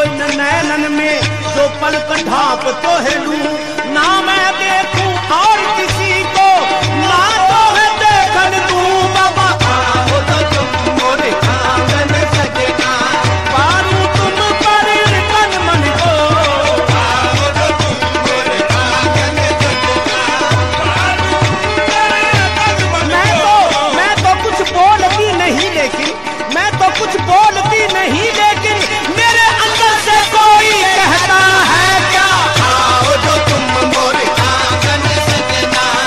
नैनन में जो पलक ढाप तो है लूं, ना मैं देखूं और किसी को, ना तो है देखन दूं। बाबा आओ तो तुम मोरे आंगन सजना, पारूं तुम पर तन मन को। आओ तो तुम मोरे आंगन सजना, पारूं तुम पर तन मन को। मैं तो कुछ बोलती नहीं लेकिन, मैं तो कुछ बोलती नहीं लेकिन मेरे अंदर से कोई कहता है क्या। आओ तो तुम मोरे आंगन सजना,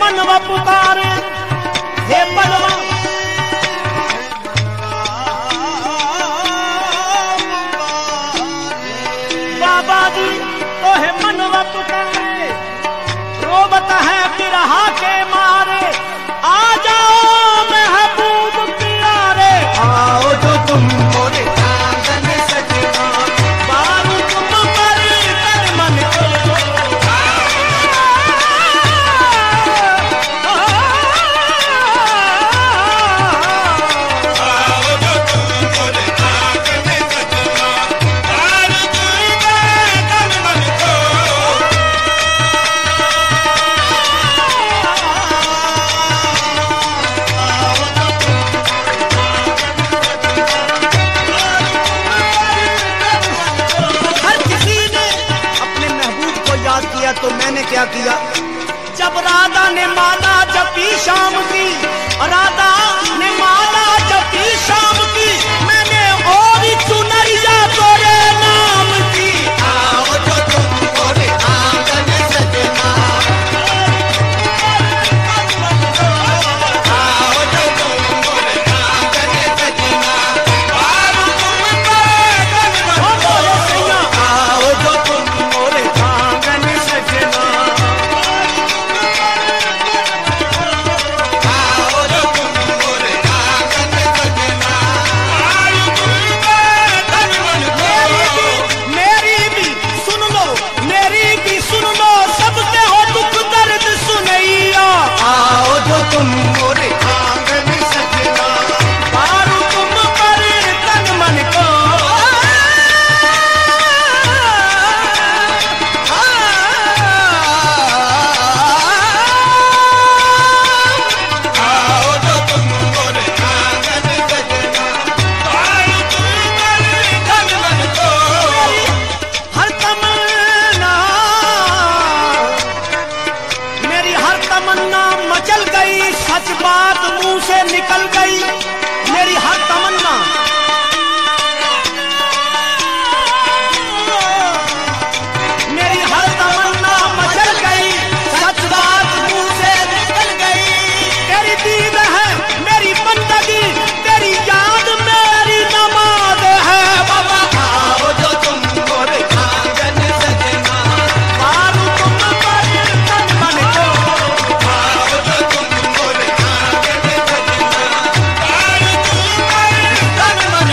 मनवा पुकारे, हे मनवा बाबा जी तो है मनवा पुकारे, रोबत है बिरहा के मारे, आ जाओ महबूब प्यारे, आओ जो तुम मोरे आंगन सजना, बारू तुम पर कर मन को, तो मैंने क्या किया, जब राधा ने माला जपी शाम की, राधा ने माला जपी शाम की, मैंने और चुनरिया तोरे नाम की, आओ जो तुम मोरे आंगन सजना, आओ जो तुम मोरे आंगन सजना, आओ जो तुम मोरे आंगन सजना, तुम मोरे आंगन सजना, बारू तुम पर तन मन को, आओ जो तुम मोरे आंगन सजना, बारू तुम पर तन मन को, हर तमन्ना मेरी हर तमन्ना मचल गई, सच बात मुंह से निकल गई, मेरी हर तमन्ना, मेरी हर तमन्ना मचल गई, सच बात मुंह से निकल गई, तेरी दीद है मेरी बंदगी, तेरी याद मेरी नमाज है, बाबा आओ जो तुम मोरे आंगन सजना, बारू तुम पर तन मन को, आओ जो तुम मोरे आंगन सजना, बारू तुम पर तन मन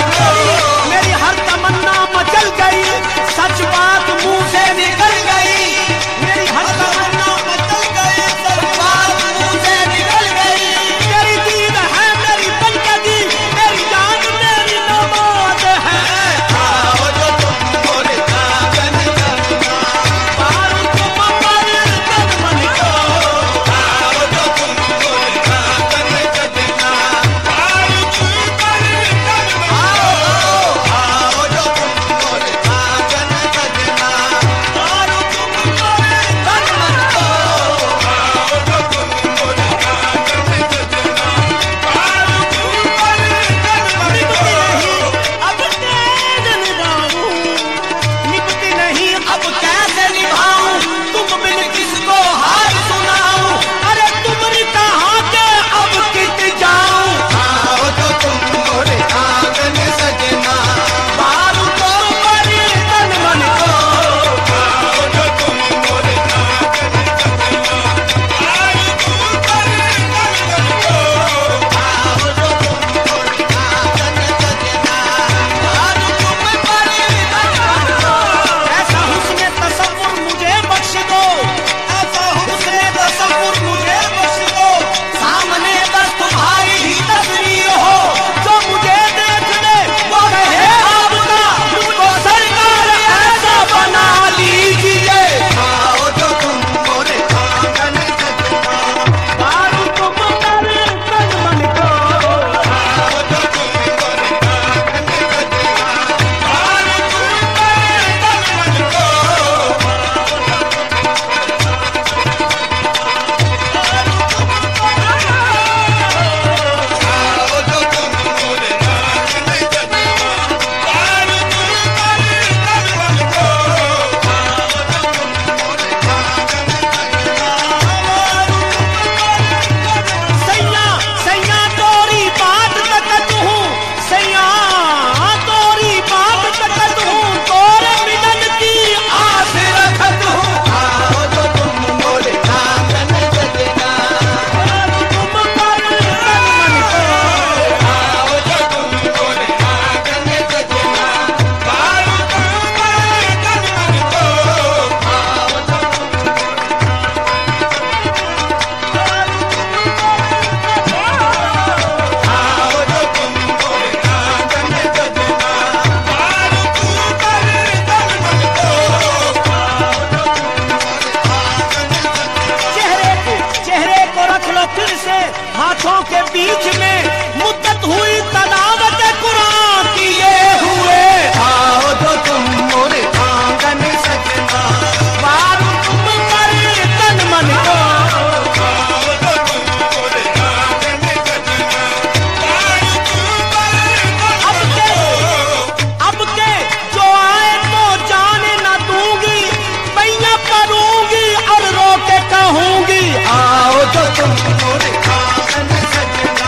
आपके हाथों के बीच में मुद्दत हुई तलावत कुरान की ये हुए आओ तो तुम मोरे आंगन सजना वारू तुम पर तन मन को आओ तो तुम मोरे आंगन सजना वारू तुम पर अब के जो आए तो जाने न दूंगी मैया करूंगी और रो के कहूंगी आओ तो तुम मोरे आंगन सजना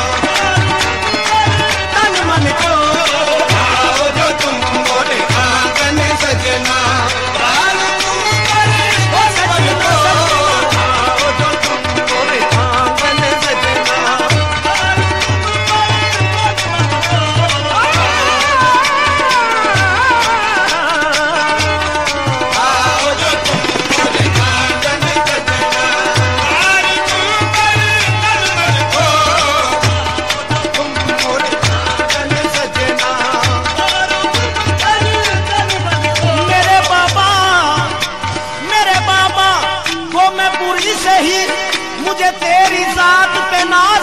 तन मन को आओ तो तुम मोरे आंगन सजना वारू तुम पर तन मन को आओ तो तुम मोरे आंगन सजना मुझे तेरी जात पे ना